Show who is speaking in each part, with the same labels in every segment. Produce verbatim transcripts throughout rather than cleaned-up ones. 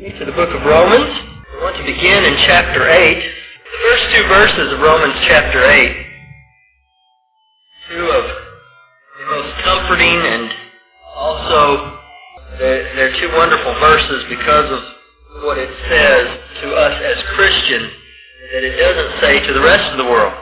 Speaker 1: To the book of Romans. We want to begin in chapter eight. The first two verses of Romans chapter eight. Two of the most comforting and also they're, they're two wonderful verses because of what it says to us as Christians that it doesn't say to the rest of the world.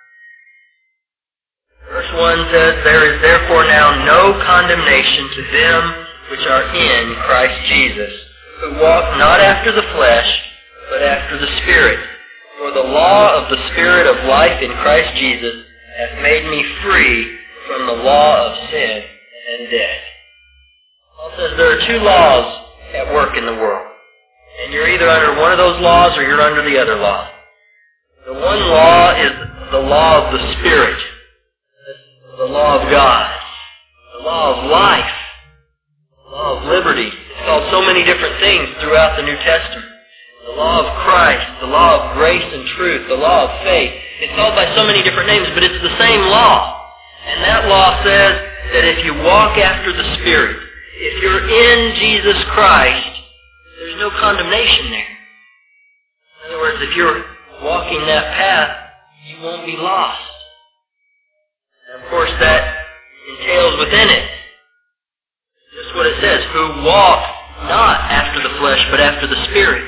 Speaker 1: Verse one says, "There is therefore now no condemnation to them which are in Christ Jesus, who walk not after the flesh, but after the Spirit. For the law of the Spirit of life in Christ Jesus hath made me free from the law of sin and death." Paul says there are two laws at work in the world. And you're either under one of those laws or you're under the other law. The one law is the law of the Spirit, the law of God, the law of life, the law of liberty. It's called so many different things throughout the New Testament. The law of Christ, the law of grace and truth, the law of faith. It's called by so many different names, but it's the same law. And that law says that if you walk after the Spirit, if you're in Jesus Christ, there's no condemnation there. In other words, if you're walking that path, you won't be lost. And of course, that entails within it just what it says, who walk not after the flesh, but after the Spirit.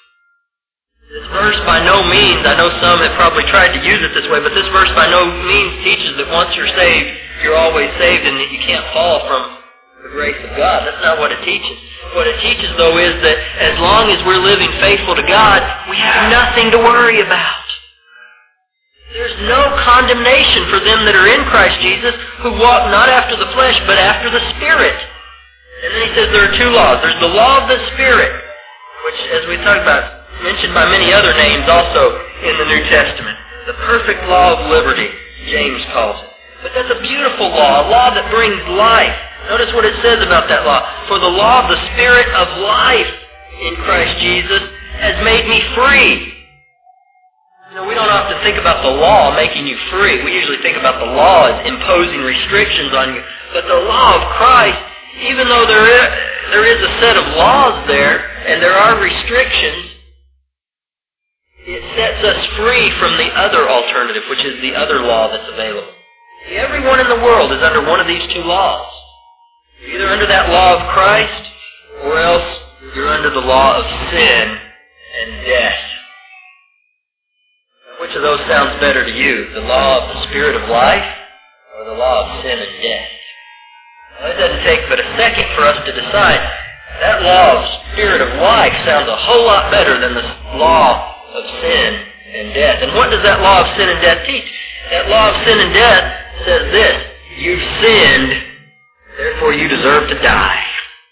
Speaker 1: This verse by no means, I know some have probably tried to use it this way, but this verse by no means teaches that once you're saved, you're always saved and that you can't fall from the grace of God. That's not what it teaches. What it teaches, though, is that as long as we're living faithful to God, we have nothing to worry about. There's no condemnation for them that are in Christ Jesus, who walk not after the flesh, but after the Spirit. And then he says there are two laws. There's the law of the Spirit, which, as we talked about, mentioned by many other names also in the New Testament. The perfect law of liberty, James calls it. But that's a beautiful law, a law that brings life. Notice what it says about that law. "For the law of the Spirit of life in Christ Jesus has made me free." You know, we don't often think about the law making you free. We usually think about the law as imposing restrictions on you. But the law of Christ, even though there is, there is a set of laws there, and there are restrictions, it sets us free from the other alternative, which is the other law that's available. See, everyone in the world is under one of these two laws. You're either under that law of Christ, or else you're under the law of sin and death. Now, which of those sounds better to you? The law of the Spirit of life, or the law of sin and death? Well, it doesn't take but a second for us to decide. That law of Spirit of life sounds a whole lot better than the law of sin and death. And what does that law of sin and death teach? That law of sin and death says this: you've sinned, therefore you deserve to die.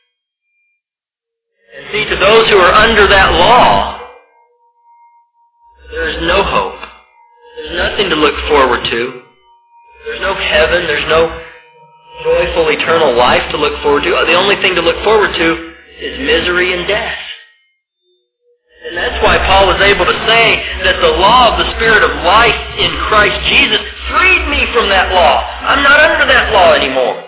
Speaker 1: And see, to those who are under that law, there is no hope. There's nothing to look forward to. There's no heaven. There's no joyful eternal life to look forward to. The only thing to look forward to is misery and death. And that's why Paul is able to say that the law of the Spirit of life in Christ Jesus freed me from that law. I'm not under that law anymore.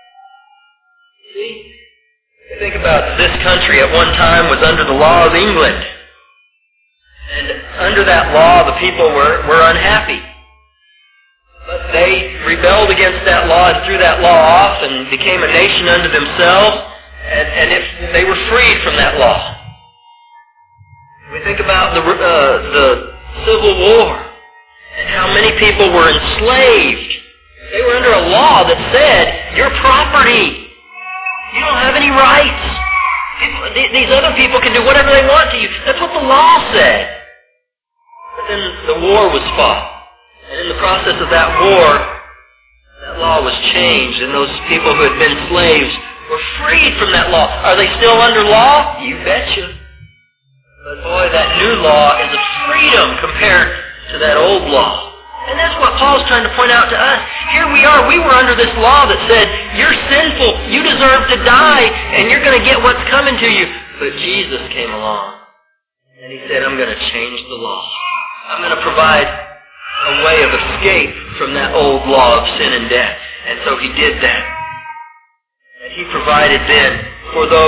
Speaker 1: See? Think about this country at one time was under the law of England. And under that law, the people were, were unhappy. But they rebelled against that law and threw that law off and became a nation unto themselves. And, and if they were freed from that law. We think about the, uh, the Civil War and how many people were enslaved. They were under a law that said, you're property. You don't have any rights. People, these other people can do whatever they want to you. That's what the law said. But then the war was fought. And in the process of that war, that law was changed, and those people who had been slaves were freed from that law. Are they still under law? You betcha. But boy, that new law is a freedom compared to that old law. And that's what Paul's trying to point out to us. Here we are. We were under this law that said, you're sinful, you deserve to die, and you're going to get what's coming to you. But Jesus came along, and he said, I'm going to change the law. I'm going to provide a way of escape from that old law of sin and death. And so he did that. And he provided then for those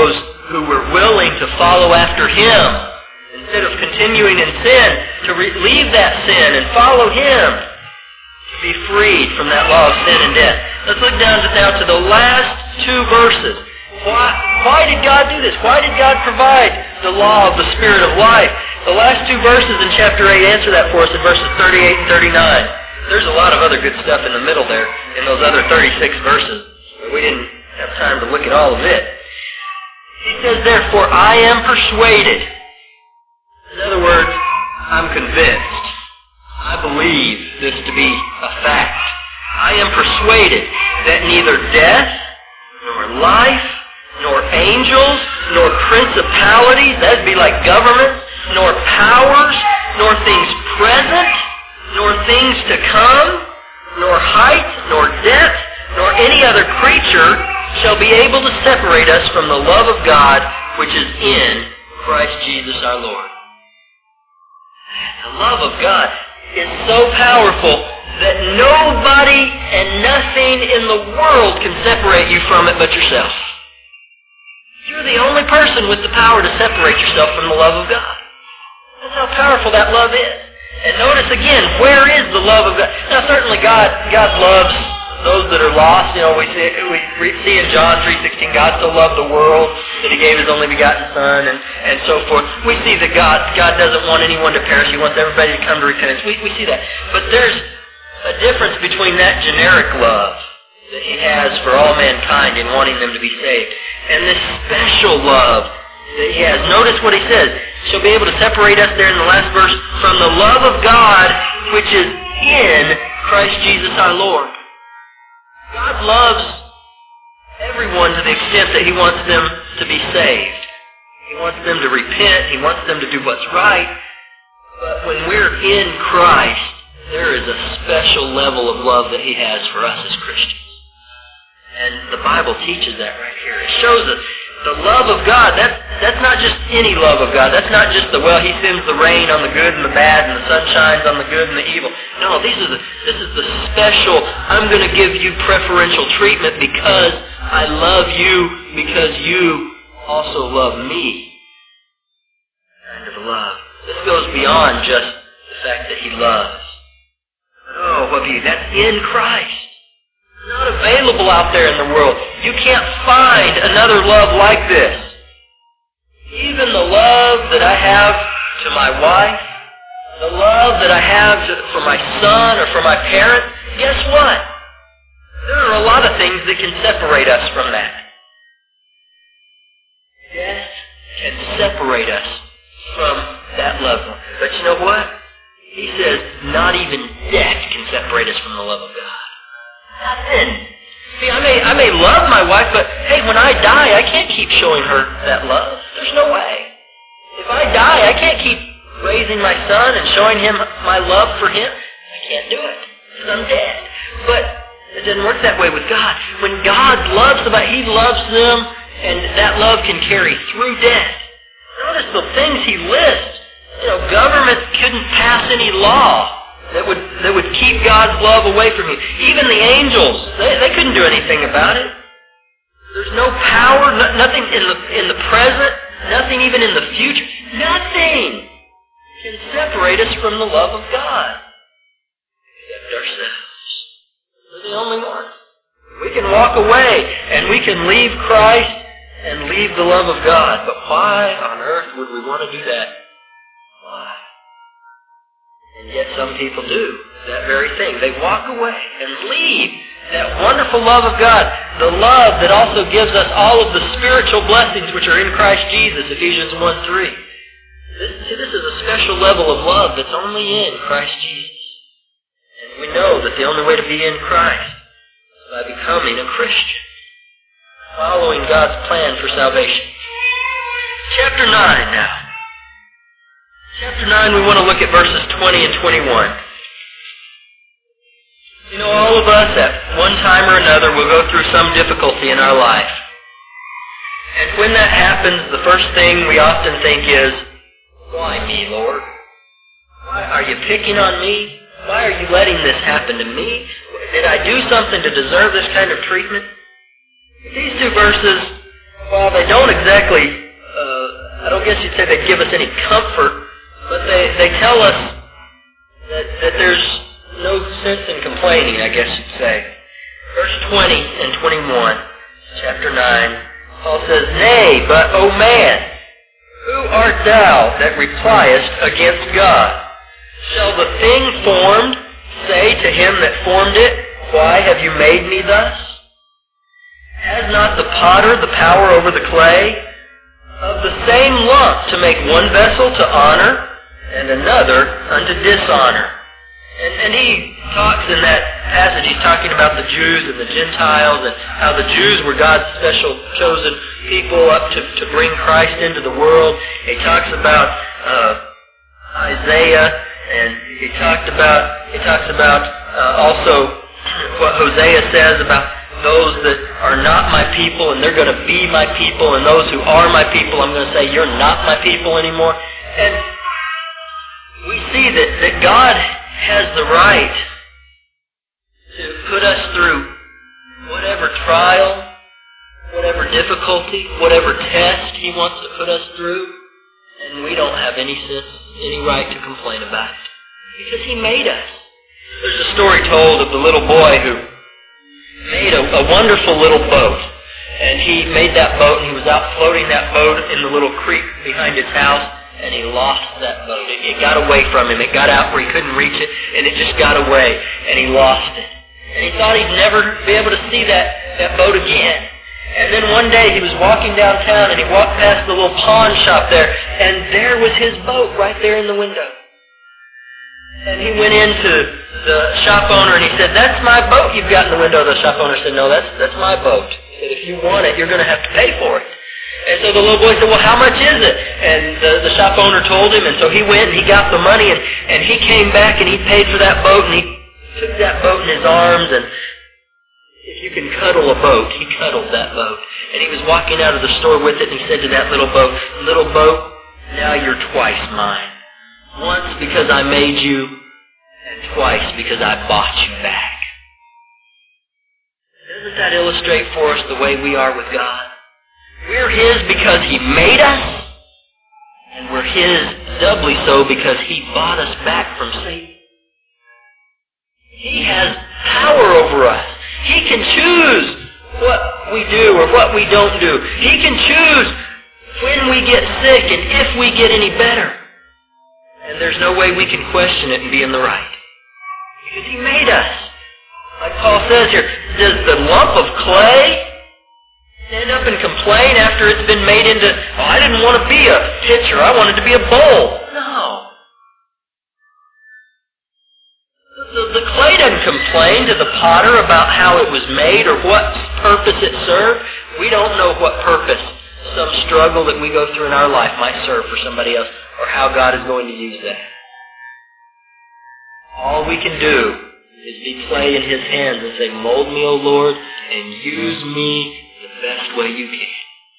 Speaker 1: who were willing to follow after Him instead of continuing in sin, to re- leave that sin and follow Him, to be freed from that law of sin and death. Let's look down to, now to the last two verses. Why, why did God do this? Why did God provide the law of the Spirit of life? The last two verses in chapter eight answer that for us in verses thirty-eight and thirty-nine. There's a lot of other good stuff in the middle there, in those other thirty-six verses. But we didn't have time to look at all of it. He says, therefore, I am persuaded. In other words, I'm convinced. I believe this to be a fact. I am persuaded that neither death, nor life, nor angels, nor principalities, that'd be like governments, nor powers, nor things present, nor things to come, nor height, nor depth, nor any other creature shall be able to separate us from the love of God which is in Christ Jesus our Lord. The love of God is so powerful that nobody and nothing in the world can separate you from it but yourself. You're the only person with the power to separate yourself from the love of God. That's how powerful that love is. And notice again, where is the love of God? Now certainly God God loves those that are lost. You know, we see, we see in John three sixteen, God so loved the world that He gave His only begotten Son, and, and so forth. We see that God God doesn't want anyone to perish. He wants everybody to come to repentance. We, we see that. But there's a difference between that generic love that He has for all mankind in wanting them to be saved, and this special love that He has. Notice what He says. She'll be able to separate us there in the last verse from the love of God which is in Christ Jesus our Lord. God loves everyone to the extent that He wants them to be saved. He wants them to repent. He wants them to do what's right. But when we're in Christ, there is a special level of love that He has for us as Christians. And the Bible teaches that right here. It shows us the love of God. That's, that's not just any love of God. That's not just the, well, He sends the rain on the good and the bad and the sun shines on the good and the evil. No, these are the, this is the special, I'm going to give you preferential treatment because I love you, because you also love me. Kind of love. This goes beyond just the fact that He loves. Oh, what beauty. That's in Christ. Not available out there in the world. You can't find another love like this. Even the love that I have to my wife, the love that I have to, for my son or for my parents, guess what? There are a lot of things that can separate us from that. Death can separate us from that love. But you know what? He says not even death can separate us from the love of God. Nothing. See, I may I may love my wife, but hey, when I die, I can't keep showing her that love. There's no way. If I die, I can't keep raising my son and showing him my love for him. I can't do it because I'm dead. But it doesn't work that way with God. When God loves somebody, He loves them, and that love can carry through death. Notice the things He lists. You know, government couldn't pass any law that would that would keep God's love away from you. Even the angels, they, they couldn't do anything about it. There's no power, no, nothing in the in the present, nothing even in the future. Nothing can separate us from the love of God except ourselves. We're the only one. We can walk away and we can leave Christ and leave the love of God. But why on earth would we want to do that? Why? And yet some people do that very thing. They walk away and leave that wonderful love of God, the love that also gives us all of the spiritual blessings which are in Christ Jesus, Ephesians one three. This, see, this is a special level of love that's only in Christ Jesus. And we know that the only way to be in Christ is by becoming a Christian, following God's plan for salvation. Chapter nine now. Chapter nine, we want to look at verses twenty and twenty-one. You know, all of us at one time or another will go through some difficulty in our life. And when that happens, the first thing we often think is, why me, Lord? Why are you picking on me? Why are you letting this happen to me? Did I do something to deserve this kind of treatment? These two verses while they don't exactly, uh, I don't guess you'd say they give us any comfort, but they, they tell us that, that there's no sense in complaining, I guess you'd say. Verse twenty and twenty-one, chapter nine, Paul says, Nay, but, O man, who art thou that repliest against God? Shall the thing formed say to him that formed it, Why have you made me thus? Has not the potter the power over the clay? Of the same lump to make one vessel to honor, and another unto dishonor. And, and he talks in that passage, he's talking about the Jews and the Gentiles, and how the Jews were God's special chosen people up to, to bring Christ into the world. He talks about uh, Isaiah, and he talked about he talks about uh, also what Hosea says about those that are not my people, and they're going to be my people, and those who are my people, I'm going to say, you're not my people anymore. And we see that, that God has the right to put us through whatever trial, whatever difficulty, whatever test He wants to put us through, and we don't have any sense, any right to complain about it, because He made us. There's a story told of the little boy who made a, a wonderful little boat, and he made that boat, and he was out floating that boat in the little creek behind his house, and he lost that boat. It, it got away from him. It got out where he couldn't reach it, and it just got away, and he lost it. And he thought he'd never be able to see that, that boat again. And then one day he was walking downtown, and he walked past the little pawn shop there, and there was his boat right there in the window. And he went into the shop owner, and he said, That's my boat you've got in the window. The shop owner said, No, that's, that's my boat. He said, If you want it, you're going to have to pay for it. And so the little boy said, Well, how much is it? And the, the shop owner told him, and so he went and he got the money, and, and he came back and he paid for that boat, and he took that boat in his arms, and if you can cuddle a boat, he cuddled that boat. And he was walking out of the store with it, and he said to that little boat, Little boat, now you're twice mine. Once because I made you, and twice because I bought you back. Doesn't that illustrate for us the way we are with God? We're His because He made us, and we're His doubly so because He bought us back from Satan. He has power over us. He can choose what we do or what we don't do. He can choose when we get sick and if we get any better. And there's no way we can question it and be in the right. Because He made us. Like Paul says here, does the lump of clay stand up and complain after it's been made into, oh, I didn't want to be a pitcher, I wanted to be a bowl? No. The, the clay doesn't complain to the potter about how it was made or what purpose it served. We don't know what purpose some struggle that we go through in our life might serve for somebody else, or how God is going to use that. All we can do is be clay in His hands and say, Mold me, O Lord, and use me the best way you can.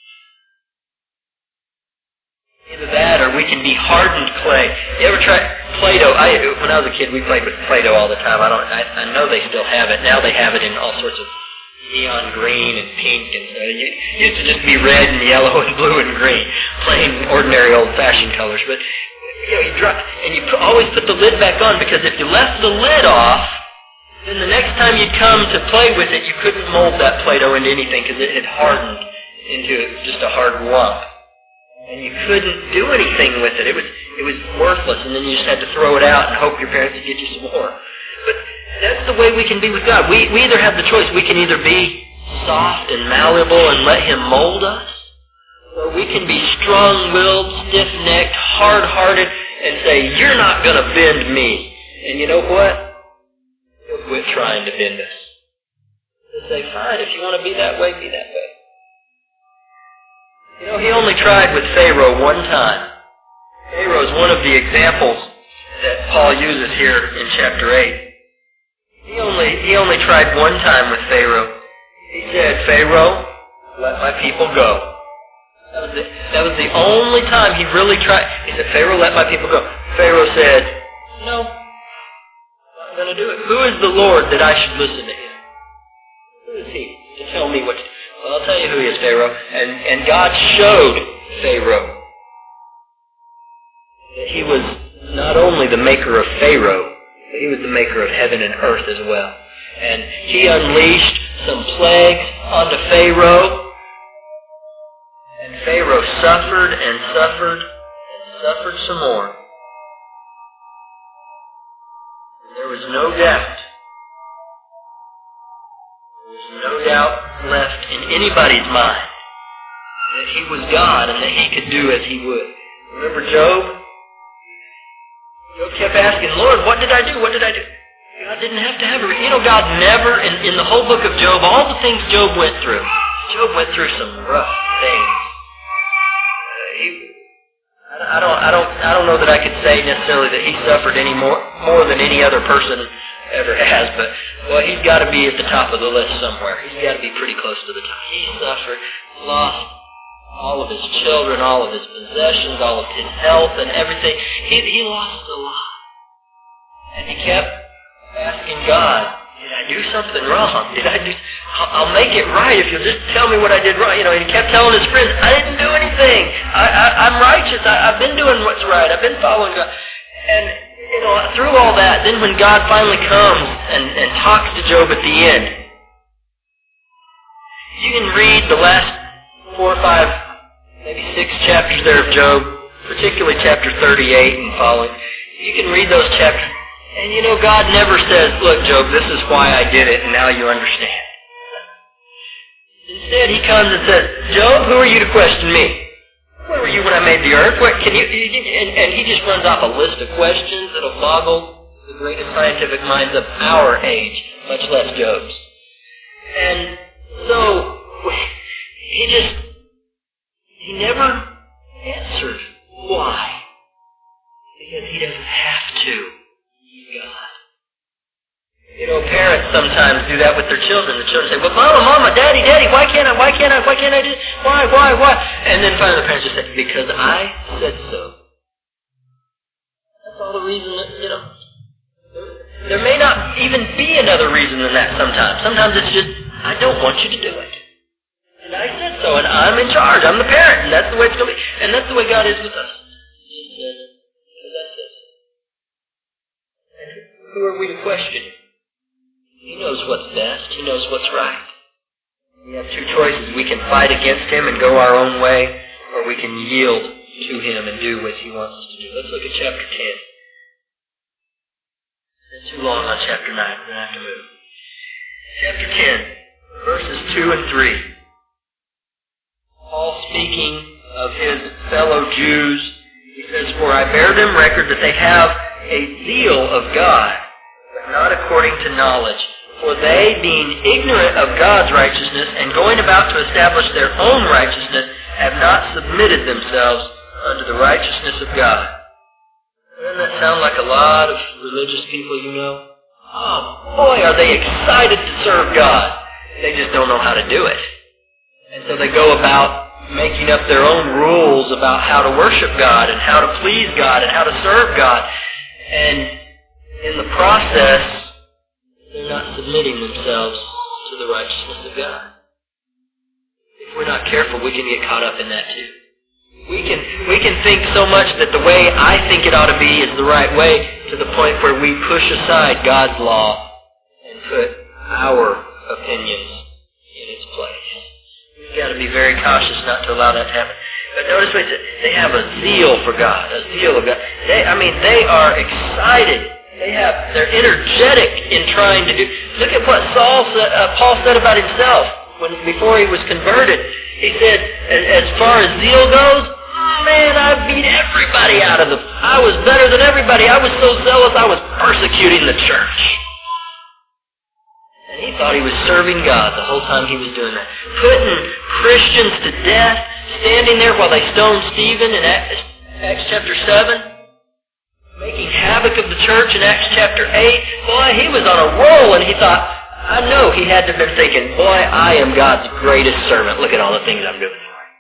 Speaker 1: Either that, or we can be hardened clay. You ever try Play-Doh? I, when I was a kid, we played with Play-Doh all the time. I don't. I, I know they still have it. Now they have it in all sorts of neon green and pink, and so it used to just be red and yellow and blue and green, plain ordinary old-fashioned colors. But you know, you drop, and you put, always put the lid back on, because if you left the lid off, then the next time you'd come to play with it, you couldn't mold that Play-Doh into anything because it had hardened into just a hard lump, and you couldn't do anything with it. It was it was worthless, and then you just had to throw it out and hope your parents would get you some more. But that's the way we can be with God. We we either have the choice. We can either be soft and malleable and let Him mold us, or we can be strong-willed, stiff-necked, hard-hearted, and say, You're not going to bend me. And you know what? He'll quit trying to bend us. He'll say, Fine, if you want to be that way, be that way. You know, He only tried with Pharaoh one time. Pharaoh is one of the examples that Paul uses here in chapter eight. He only, he only tried one time with Pharaoh. He said, Pharaoh, let my people go. That was, the, that was the only time he really tried. He said, Pharaoh, let my people go. Pharaoh said, No, I'm not going to do it. Who is the Lord that I should listen to Him? Who is He to tell me what to do? Well, I'll tell you who he is, Pharaoh. And, and God showed Pharaoh that he was not only the maker of Pharaoh, but he was the maker of heaven and earth as well. And he unleashed some plagues onto Pharaoh, and Pharaoh suffered and suffered and suffered some more. There was no doubt, there was no doubt left in anybody's mind that he was God and that he could do as he would. Remember Job? Job kept asking, Lord, what did I do? What did I do? God didn't have to have a... You know, God never, in, in the whole book of Job, all the things Job went through, Job went through some rough things. Uh, he, I don't, I don't, I don't know that I could say necessarily that he suffered any more, more than any other person ever has, but, well, he's got to be at the top of the list somewhere. He's got to be pretty close to the top. He suffered, lost all of his children, all of his possessions, all of his health and everything. He, he lost a lot. And he kept asking God, did I do something wrong? Did I do... I'll, I'll make it right if you'll just tell me what I did wrong. You know, and he kept telling his friends, I didn't do anything. I, I, I'm righteous. I, I've been doing what's right. I've been following God. And, you know, through all that, then when God finally comes and, and talks to Job at the end, you can read the last four or five, maybe six chapters there of Job, particularly chapter thirty-eight and following. You can read those chapters. And you know, God never says, look, Job, this is why I did it, and now you understand. Instead, he comes and says, Job, who are you to question me? Where were you when I made the earth? What, can you, and, and he just runs off a list of questions that will boggle the greatest scientific minds of our age, much less Job's. And so, he just, he never answered why. Because he doesn't have to. God. You know, parents sometimes do that with their children. The children say, well, Mama, Mama, Daddy, Daddy, why can't I, why can't I, why can't I do, why, why, why? And then finally the parents just say, because I said so. That's all the reason that, you know, there may not even be another reason than that sometimes. Sometimes it's just, I don't want you to do it. And I said so, and I'm in charge. I'm the parent, and that's the way it's going to be. And that's the way God is with us. He says, who are we to question? He knows what's best. He knows what's right. We have two choices. We can fight against him and go our own way, or we can yield to him and do what he wants us to do. Let's look at chapter ten. It's too long on chapter nine. We're going to have to move. Chapter ten, verses two and three. Paul speaking of his fellow Jews, he says, for I bear them record that they have a zeal of God, but not according to knowledge. For they, being ignorant of God's righteousness and going about to establish their own righteousness, have not submitted themselves unto the righteousness of God. Doesn't that sound like a lot of religious people you know? Oh, boy, are they excited to serve God. They just don't know how to do it. And so they go about making up their own rules about how to worship God and how to please God and how to serve God. And in the process, they're not submitting themselves to the righteousness of God. If we're not careful, we can get caught up in that too. We can we can think so much that the way I think it ought to be is the right way, to the point where we push aside God's law and put our opinions in its place. We've got to be very cautious not to allow that to happen. But notice what it says. They have a zeal for God, a zeal of God. They, I mean, they are excited. They have, they're energetic in trying to do. Look at what Saul said, uh, Paul said about himself when before he was converted. He said, as, as far as zeal goes, oh man, I beat everybody out of the. I was better than everybody. I was so zealous, I was persecuting the church. And he thought he was serving God the whole time he was doing that, putting Christians to death, standing there while they stoned Stephen in Acts, Acts chapter seven. Making havoc of the church in Acts chapter eight. Boy, he was on a roll, and he thought, I know he had to have been thinking, boy, I am God's greatest servant. Look at all the things I'm doing for him.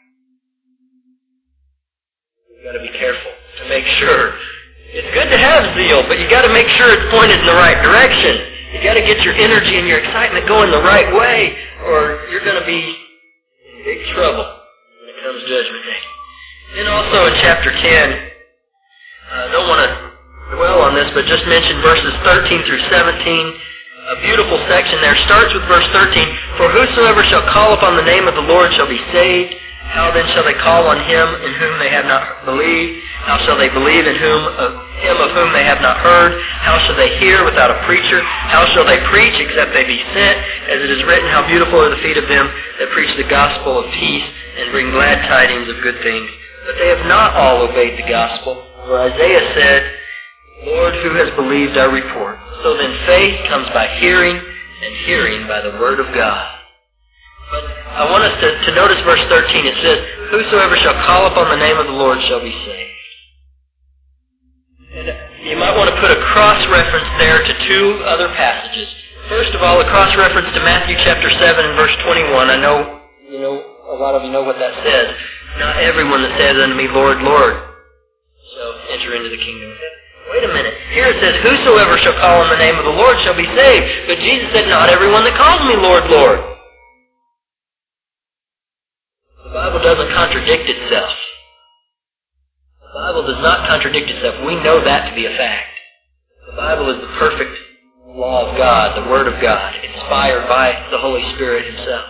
Speaker 1: You've got to be careful to make sure. It's good to have zeal, but you've got to make sure it's pointed in the right direction. You've got to get your energy and your excitement going the right way, or you're going to be big trouble when it comes judgment day. Then also in chapter ten, I uh, don't want to dwell on this, but just mention verses thirteen through seventeen. A beautiful section there. Starts with verse thirteen. For whosoever shall call upon the name of the Lord shall be saved. How then shall they call on him in whom they have not believed? How shall they believe in whom of him of whom they have not heard? How shall they hear without a preacher? How shall they preach except they be sent? As it is written, how beautiful are the feet of them that preach the gospel of peace and bring glad tidings of good things. But they have not all obeyed the gospel. For Isaiah said, Lord, who has believed our report? So then faith comes by hearing, and hearing by the word of God. But I want us to, to notice verse thirteen. It says, whosoever shall call upon the name of the Lord shall be saved. And you might want to put a cross-reference there to two other passages. First of all, a cross-reference to Matthew chapter seven and verse twenty-one. I know, you know, a lot of you know what that says. Not everyone that says unto me, Lord, Lord, shall enter into the kingdom of heaven. Wait a minute. Here it says, whosoever shall call on the name of the Lord shall be saved. But Jesus said, not everyone that calls me, Lord, Lord. The Bible doesn't contradict itself. The Bible does not contradict itself. We know that to be a fact. The Bible is the perfect law of God, the Word of God, inspired by the Holy Spirit Himself.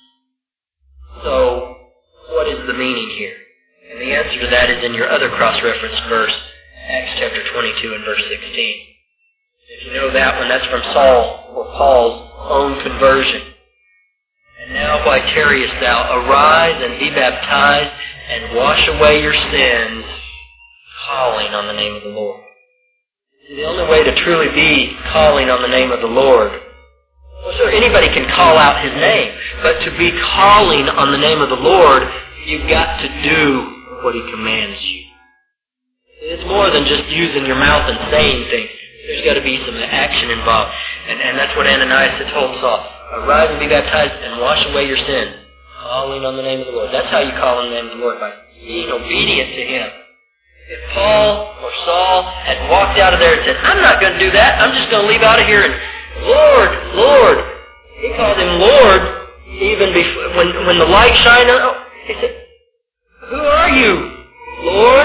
Speaker 1: So, what is the meaning here? And the answer to that is in your other cross-reference verse, Acts chapter twenty-two and verse sixteen. If you know that one, that's from Saul or Paul's own conversion. And now why tarriest thou? Arise and be baptized and wash away your sins, calling on the name of the Lord. The only way to truly be calling on the name of the Lord, well, sure, anybody can call out His name, but to be calling on the name of the Lord, you've got to do what He commands you. It's more than just using your mouth and saying things. There's got to be some action involved. And, and that's what Ananias had told Saul. Arise and be baptized and wash away your sins. Calling on the name of the Lord. That's how you call on the name of the Lord, by being obedient to Him. If Paul or Saul had walked out of there and said, I'm not going to do that. I'm just going to leave out of here and, Lord, Lord. He called Him Lord even before, when, when the light shined on. He said, who are you, Lord?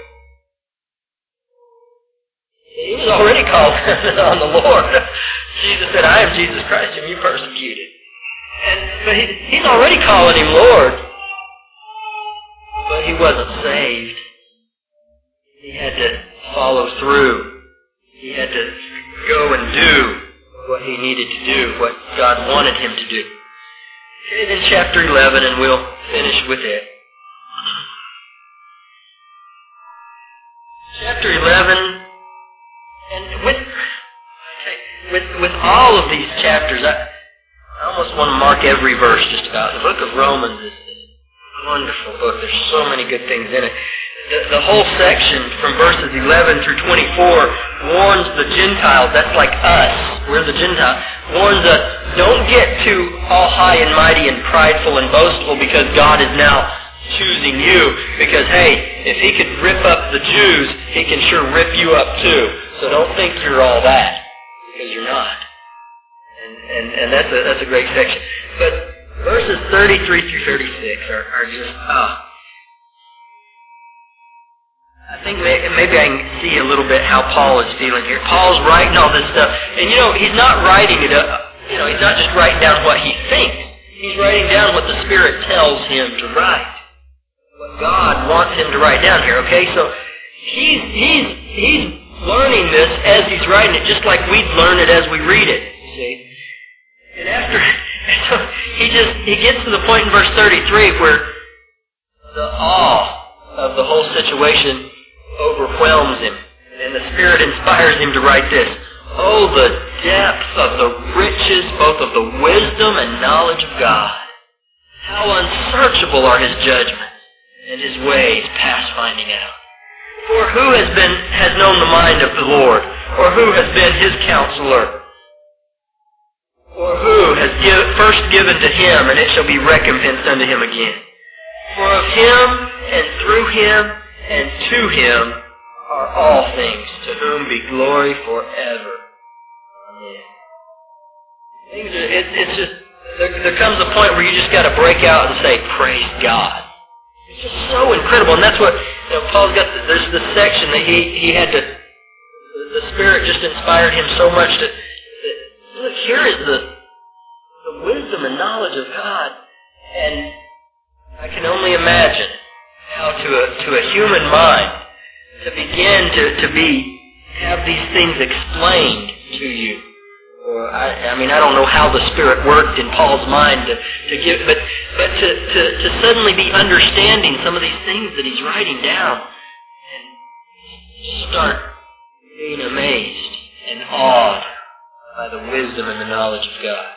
Speaker 1: He was already called on the Lord. Jesus said, I am Jesus Christ, whom you persecuted. And, but he, he's already calling Him Lord. But he wasn't saved. He had to follow through. He had to go and do what he needed to do, what God wanted him to do. Okay, then chapter eleven, and we'll finish with it. Chapter eleven, and with okay, with with all of these chapters, I, I almost want to mark every verse just about. The book of Romans is a wonderful book. There's so many good things in it. The, the whole section from verses eleven through twenty-four warns the Gentiles, that's like us, we're the Gentiles, warns us, don't get too all high and mighty and prideful and boastful because God is now choosing you. Because, hey, if He could rip up the Jews, He can sure rip you up too. So don't think you're all that, because you're not. And, and, and that's, a, that's a great section. But verses thirty-three through thirty-six are, are just, oh, I think maybe I can see a little bit how Paul is feeling here. Paul's writing all this stuff, and you know, he's not writing it up, you know, he's not just writing down what he thinks. He's writing down what the Spirit tells him to write. What God wants him to write down here, okay? So he's he's he's learning this as he's writing it, just like we'd learn it as we read it, see? And after, so he just, he gets to the point in verse thirty-three where the awe of the whole situation overwhelms him. And the Spirit inspires him to write this. Oh, the depth of the riches, both of the wisdom and knowledge of God. How unsearchable are His judgments, and His ways past finding out. For who has been has known the mind of the Lord? Or who has been His counselor? Or who has give, first given to Him, and it shall be recompensed unto him again? For of Him, and through Him, and to Him are all things, to whom be glory forever. Amen. Things are, it, it's just there, there comes a point where you just got to break out and say, praise God. It's just so incredible. And that's what, you know, Paul's got, the, there's this section that he, he had to, the Spirit just inspired him so much to, that, look, here is the, the wisdom and knowledge of God. And I can only imagine how to a, to a human mind to begin to, to be, have these things explained to you. Or I, I mean, I don't know how the Spirit worked in Paul's mind to, to give, but, but to, to, to suddenly be understanding some of these things that he's writing down and start being amazed and awed by the wisdom and the knowledge of God.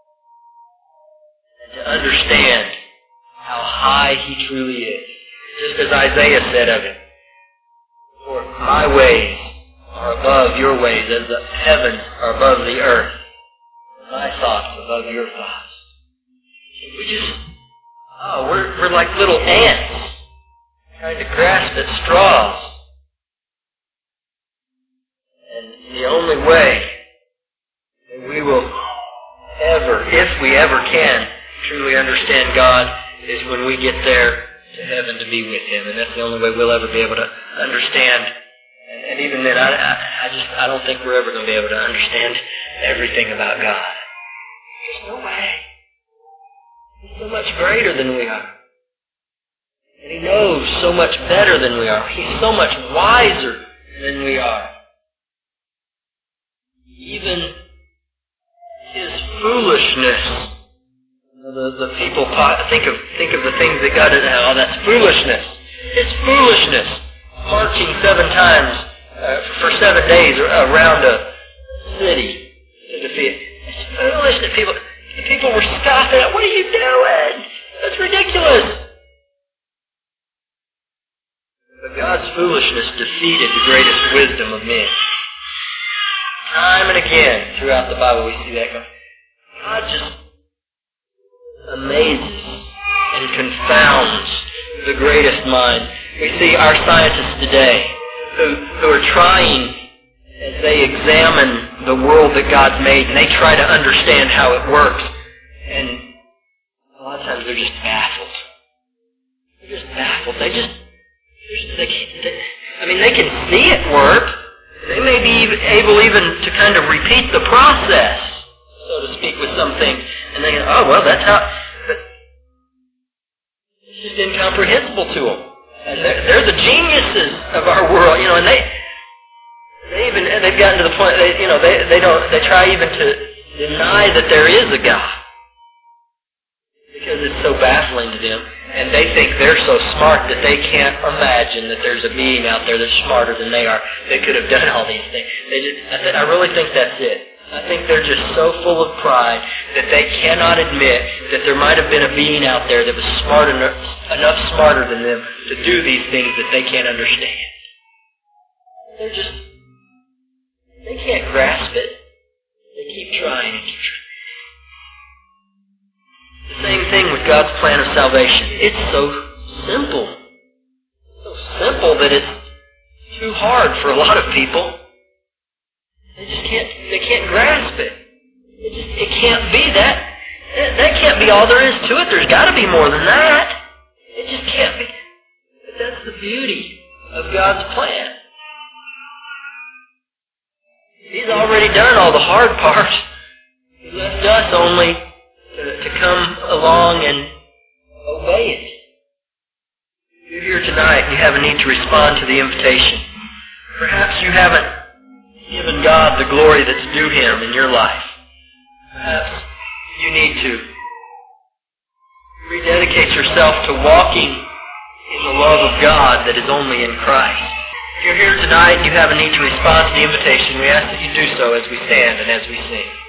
Speaker 1: And to understand how high he truly is. Just as Isaiah said of him, for my ways are above your ways, as the heavens are above the earth. My thoughts above your thoughts. We just, oh, we're, we're like little ants trying to grasp at straws. And the only way that we will ever, if we ever can, truly understand God is when we get there to heaven to be with Him. And that's the only way we'll ever be able to understand. And even then, I, I, I just, I don't think we're ever going to be able to understand everything about God. There's no way. He's so much greater than we are. And He knows so much better than we are. He's so much wiser than we are. Even His foolishness. The, the people think of think of the things that God did. Oh, that's foolishness. It's foolishness. Marching seven times uh, for seven days around a city to defeat. It's foolish that people the people were scoffing at. What are you doing? That's ridiculous. But God's foolishness defeated the greatest wisdom of men. Time and again throughout the Bible we see that. God just amazes and confounds the greatest mind. We see our scientists today who, who are trying, as they examine the world that God's made, and they try to understand how it works. And a lot of times they're just baffled. They're just baffled. They just, they can't, they, I mean, they can see it work. They may be even able even to kind of repeat the process, so to speak, with some things. And they go, oh, well, that's how... But it's just incomprehensible to them. And they're, they're the geniuses of our world, you know, and they they even, they've gotten to the point, they, you know, they, they don't, they try even to deny that there is a God. Because it's so baffling to them. And they think they're so smart that they can't imagine that there's a being out there that's smarter than they are that could have done all these things. They just, I, th- I really think that's it. I think they're just so full of pride that they cannot admit that there might have been a being out there that was smart enough, enough smarter than them to do these things that they can't understand. They're just, they can't grasp it. They keep trying and keep trying. The same thing with God's plan of salvation. It's so simple. So simple that it's too hard for a lot of people. They just can't, they can't grasp it. It just, it can't be that. That can't be all there is to it. There's got to be more than that. It just can't be. But that's the beauty of God's plan. He's already done all the hard part. He left us only to, to come along and obey it. If you're here tonight and you have a need to respond to the invitation, perhaps you haven't given God the glory that's due Him in your life. Perhaps you need to rededicate yourself to walking in the love of God that is only in Christ. If you're here tonight and you have a need to respond to the invitation, we ask that you do so as we stand and as we sing.